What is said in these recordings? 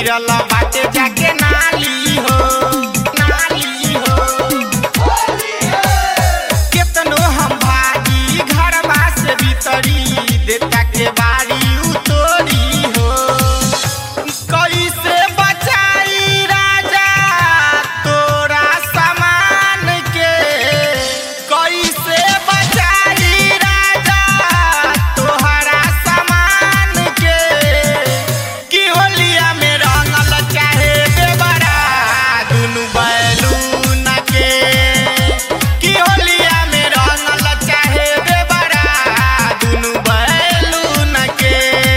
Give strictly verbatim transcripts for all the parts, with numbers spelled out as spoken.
गिरल बाटे जाके नाली हो नाली हो। केतनो हम भागी घरवा से भीतरी देता के बारी उतोरी हो। कैसे बचाई राजा तोरा सामान के, कैसे बचाई राजा तोहरा सामान के। कि होलिया में रंगल चाहे बेबरा दुनु बैलून के। कि होलिया में रंगल चाहे बेबरा दुनु बैलून के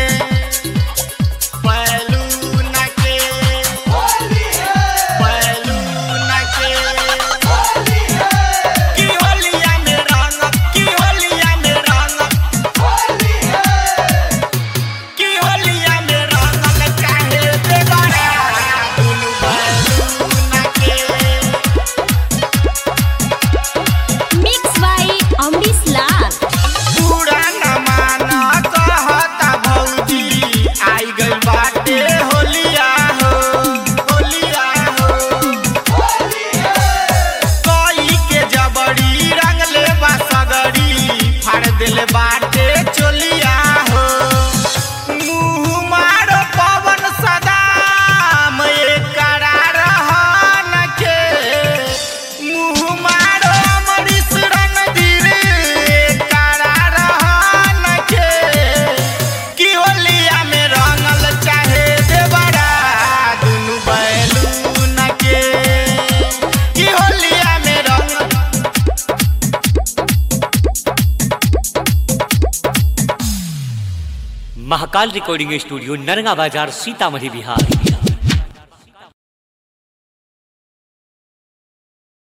बैलून के बैलून के। कि होलिया में रंग कि होलिया में रंग कि होलिया में रंगल चाहे बेबरा दुनु बैलून के। Mix by Amrish Lal. पूरा न माना कहता भौजी आई गइल बाटे होलिया हो होलिया हो। कई के जबड़ी रंगले बा सगड़ी फाड़ देले बाटे चोलिया हो। मुँह मारो पवन सदाम एकरा रहन के। मुँह मारो अमरीश रणधीर एकरा रहन के। कि होलिया में रंगल चाहे देवरा दुनु बैलून के। कि होलिया में रंग महाकाल रिकॉर्डिंग स्टूडियो नरगा बाजार सीतामढ़ी बिहार।